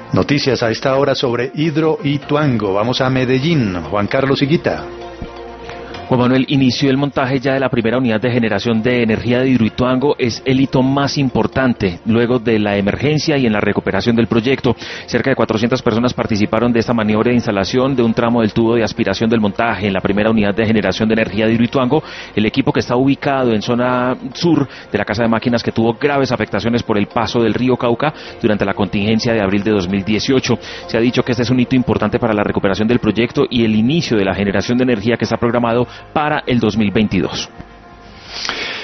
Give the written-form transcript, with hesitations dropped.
Noticias a esta hora sobre Hidroituango. Vamos a Medellín. Juan Carlos Higuita. Juan Manuel, inició el montaje ya de la primera unidad de generación de energía de Hidroituango. Es el hito más importante luego de la emergencia y en la recuperación del proyecto. Cerca de 400 personas participaron de esta maniobra de instalación de un tramo del tubo de aspiración del montaje en la primera unidad de generación de energía de Hidroituango. El equipo, que está ubicado en zona sur de la casa de máquinas, que tuvo graves afectaciones por el paso del río Cauca durante la contingencia de abril de 2018. Se ha dicho que este es un hito importante para la recuperación del proyecto y el inicio de la generación de energía que está programado para el 2022.